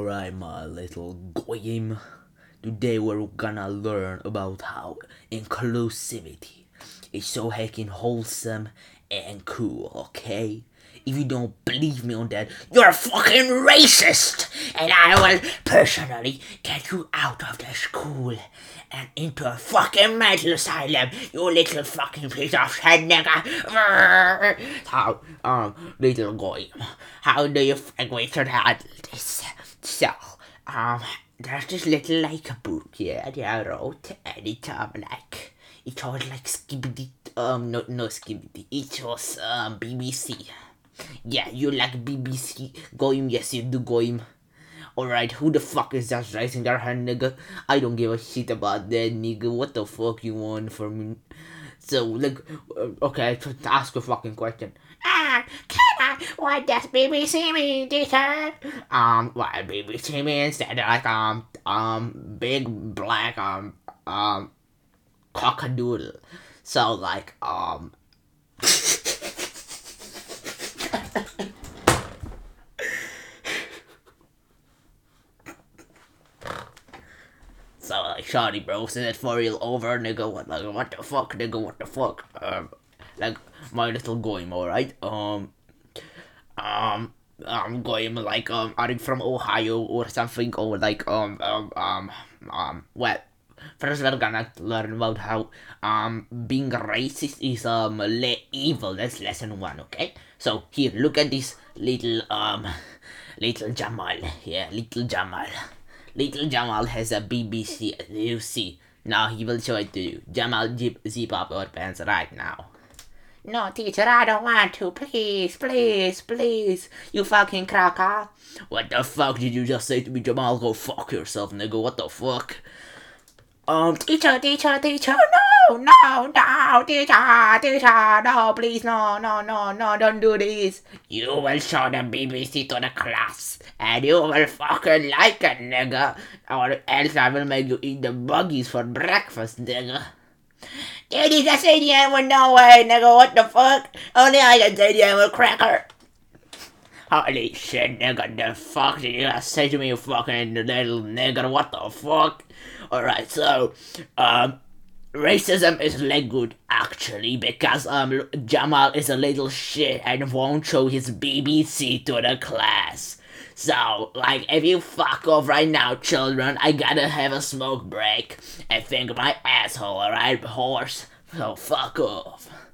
Alright, my little goyim. Today we're gonna learn about how inclusivity is so heckin' wholesome and cool, okay? If you don't believe me on that, you're a fucking racist! And I will personally get you out of the school and into a fucking mental asylum, you little fucking piece of shit, nigga! How, little goyim, how do you think we should handle this? So, there's this little, like, book, that I wrote, and it, it was like Skibidi, no Skibidi, it was, BBC. Yeah, you like BBC, Goyim, yes you do, Goyim. Alright, who the fuck is that raising their hand, nigga? I don't give a shit about that, nigga, what the fuck you want from me? So, like, okay, to ask a fucking question. Can I? What does BBC mean, teacher? Well, BBC means that, like, big black, cockadoodle. So, like, So, like, sorry, bro, is it for real over, nigga? What the fuck, nigga? What the fuck? Like, my little goyim, alright? I'm going like are you from Ohio or something, or like well, first we're gonna learn about how being racist is evil. That's lesson one, okay? So here, look at this little Jamal. Yeah, little Jamal. Little Jamal has a BBC. You see. Now he will show it to you. Jamal, zip up your pants right now. No, teacher, I don't want to. Please, please, please. You fucking cracker. What the fuck did you just say to me, Jamal? Go fuck yourself, nigga. What the fuck? Teacher, no, teacher, no, please, no, don't do this. You will show the BBC to the class, and you will fucking like it, nigga. Or else I will make you eat the buggies for breakfast, nigga. Daddy, just say the N-word, no way, nigga, what the fuck? Only I can say the N-word, cracker. Holy shit, nigga, the fuck did you just say to me, you fucking little nigga, what the fuck? Alright, so, racism is like good, actually, because, Jamal is a little shit and won't show his BBC to the class. So, like, if you fuck off right now, children, I gotta have a smoke break and think my asshole, alright, horse? So, fuck off.